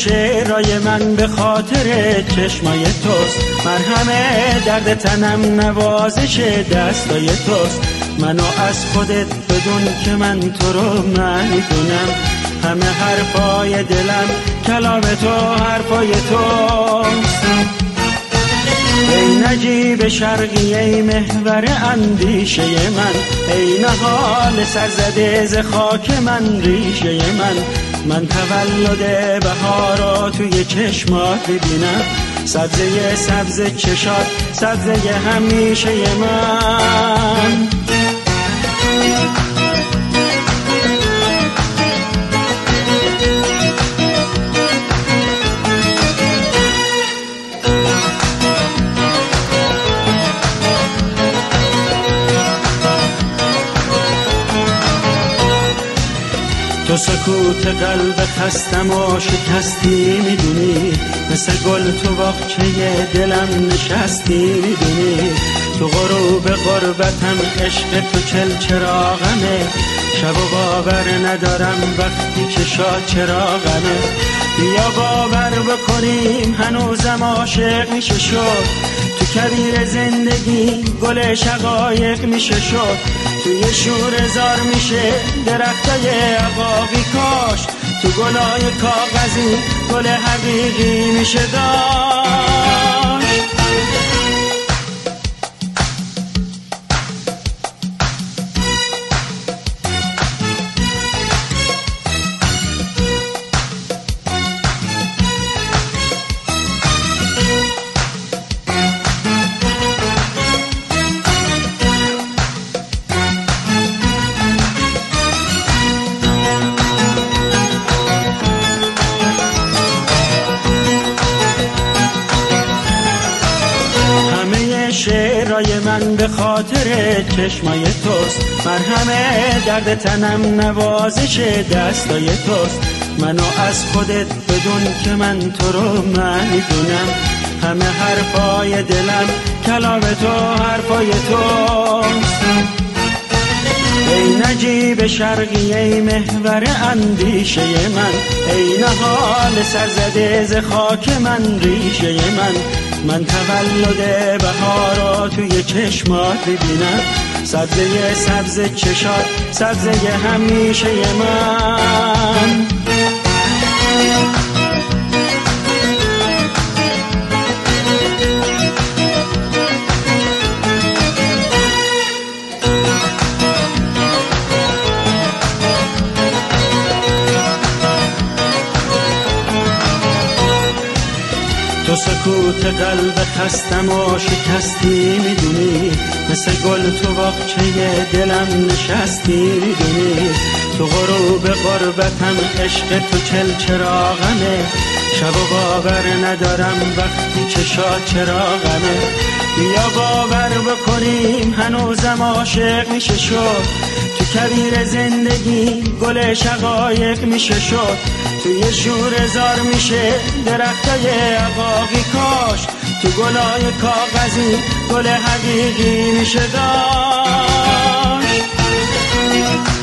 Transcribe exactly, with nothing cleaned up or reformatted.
شعرهای من به خاطر چشمای توست، مرهم درد تنم نوازش دستای توست. منو از خودت بدون که من تو رو میدونم، همه حرفای دلم کلام تو حرفای توست. ای نجیب شرقی ای محور اندیشه من، ای نهال سرزده ز خاک من ریشه من. من تولد بهارا توی چشمات ببینم، سبزه سبز چشات سبزه همیشه من. تو سکوت قلب خستم و شکستی میدونی، مثل گل تو باغچه دلم نشستی میدونی. تو غروب غربتم عشق تو چل چراغمه، شب و باور ندارم وقتی چشات چراغمه. بیا باور بکنیم هنوزم عاشق میشه شد، تو کویر زندگی گل شقایق میشه شد. توی شور زار میشه درختای عقاقی کاشت، تو گلای کاغذی گل حقیقی میشه داشت. شعرهای من به خاطر چشمای توست، مرهم درد تنم نوازش دستای توست. منو از خودت بدون که من تو رو میدونم، همه حرفای دلم کلام تو حرفای توست. ای نجیب شرقی ای محور اندیشه من، ای نهال سرزده ز خاک من ریشه من. من تولد بهارا توی چشمات ببینم، سبزه سبز چشات سبزه همیشه من. تو سکوت قلب خستم و شکستی میدونی، مثل گل تو باغچه دلم نشستی میدونی. تو غروب غربتم عشق تو چل چراغمه، شب و باور ندارم وقتی چشات چراغمه. بیا باور بکنیم هنوزم عاشق میشه شد، تو کویر زندگی گل شقایق میشه شد. توی شور زار میشه درختای عقاقی کاشت، تو گلای کاغذی گل حقیقی میشه داشت.